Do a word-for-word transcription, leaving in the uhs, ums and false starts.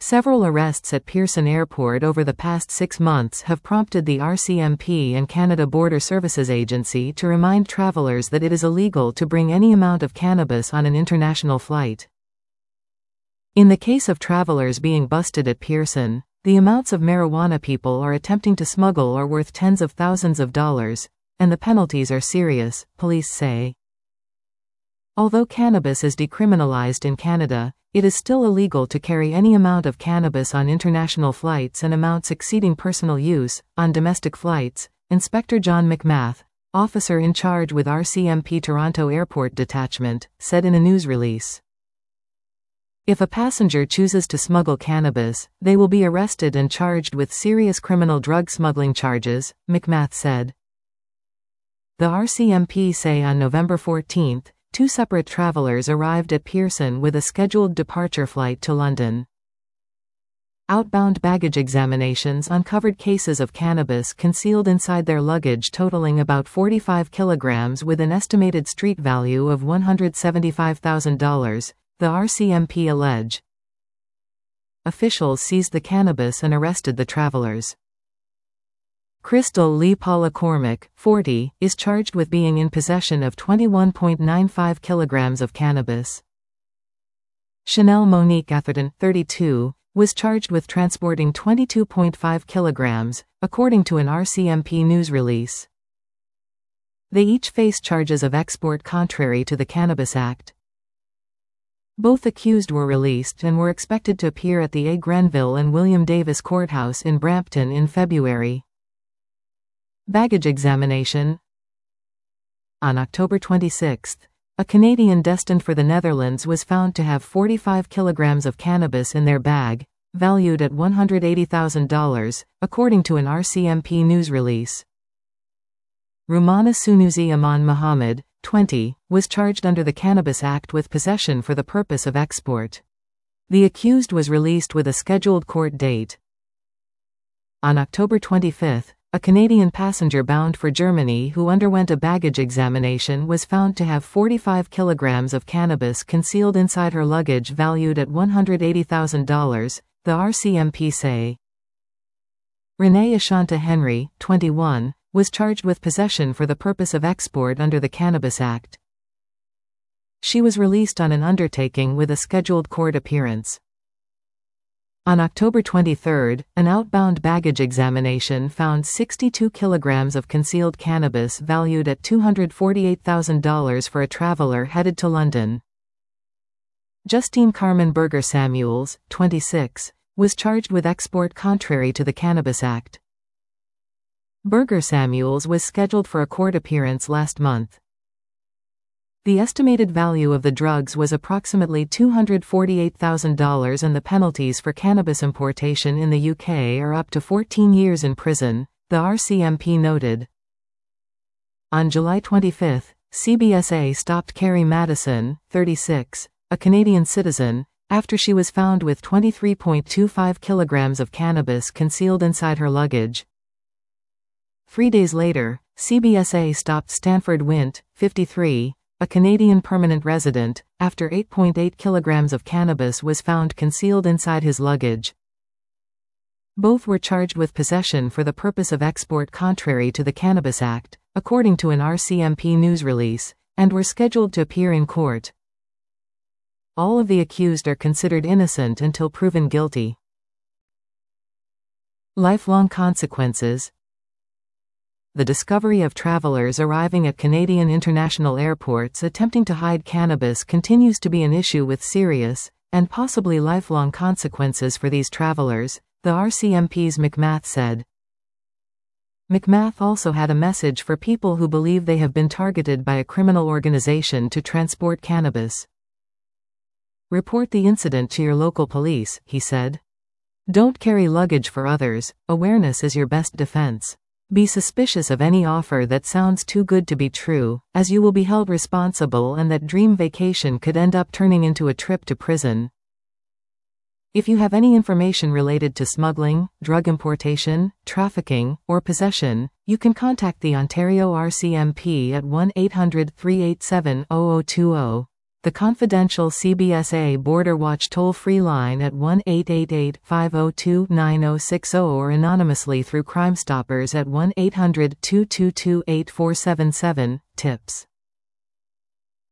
Several arrests at Pearson Airport over the past six months have prompted the R C M P and Canada Border Services Agency to remind travelers that it is illegal to bring any amount of cannabis on an international flight. In the case of travelers being busted at Pearson, the amounts of marijuana people are attempting to smuggle are worth tens of thousands of dollars, and the penalties are serious, police say. Although cannabis is decriminalized in Canada, it is still illegal to carry any amount of cannabis on international flights and amounts exceeding personal use. On domestic flights, Inspector John McMath, officer in charge with R C M P Toronto Airport Detachment, said in a news release. If a passenger chooses to smuggle cannabis, they will be arrested and charged with serious criminal drug smuggling charges, McMath said. The R C M P say on November fourteenth, two separate travelers arrived at Pearson with a scheduled departure flight to London. Outbound baggage examinations uncovered cases of cannabis concealed inside their luggage totaling about forty-five kilograms with an estimated street value of one hundred seventy-five thousand dollars, the R C M P allege. Officials seized the cannabis and arrested the travelers. Crystal Lee Paula Cormack, forty, is charged with being in possession of twenty-one point nine five kilograms of cannabis. Chanel Monique Atherton, thirty-two, was charged with transporting twenty-two point five kilograms, according to an R C M P news release. They each face charges of export contrary to the Cannabis Act. Both accused were released and were expected to appear at the A. Grenville and William Davis Courthouse in Brampton in February. Baggage examination. On October twenty-sixth, a Canadian destined for the Netherlands was found to have forty-five kilograms of cannabis in their bag, valued at one hundred eighty thousand dollars, according to an R C M P news release. Rumana Sunusi Aman Mohammed, twenty, was charged under the Cannabis Act with possession for the purpose of export. The accused was released with a scheduled court date. On October twenty-fifth, a Canadian passenger bound for Germany who underwent a baggage examination was found to have forty-five kilograms of cannabis concealed inside her luggage valued at one hundred eighty thousand dollars, the R C M P say. Renee Ashanta Henry, twenty-one, was charged with possession for the purpose of export under the Cannabis Act. She was released on an undertaking with a scheduled court appearance. On October twenty-third, an outbound baggage examination found sixty-two kilograms of concealed cannabis valued at two hundred forty-eight thousand dollars for a traveler headed to London. Justine Carmen Berger Samuels, twenty-six, was charged with export contrary to the Cannabis Act. Berger Samuels was scheduled for a court appearance last month. The estimated value of the drugs was approximately two hundred forty-eight thousand dollars and the penalties for cannabis importation in the U K are up to fourteen years in prison, the R C M P noted. On July twenty-fifth, C B S A stopped Carrie Madison, thirty-six, a Canadian citizen, after she was found with twenty-three point two five kilograms of cannabis concealed inside her luggage. Three days later, C B S A stopped Stanford Wint, fifty-three, a Canadian permanent resident, after eight point eight kilograms of cannabis was found concealed inside his luggage. Both were charged with possession for the purpose of export contrary to the Cannabis Act, according to an R C M P news release, and were scheduled to appear in court. All of the accused are considered innocent until proven guilty. Lifelong consequences. The discovery of travelers arriving at Canadian international airports attempting to hide cannabis continues to be an issue with serious, and possibly lifelong consequences for these travelers, the R C M P's McMath said. McMath also had a message for people who believe they have been targeted by a criminal organization to transport cannabis. Report the incident to your local police, he said. Don't carry luggage for others, awareness is your best defense. Be suspicious of any offer that sounds too good to be true, as you will be held responsible and that dream vacation could end up turning into a trip to prison. If you have any information related to smuggling, drug importation, trafficking, or possession, you can contact the Ontario R C M P at one eight hundred, three eight seven, zero zero two zero. The confidential C B S A Border Watch toll-free line at one eight eight eight, five zero two, nine zero six zero or anonymously through Crime Stoppers at one eight hundred, two two two, eight four seven seven. Tips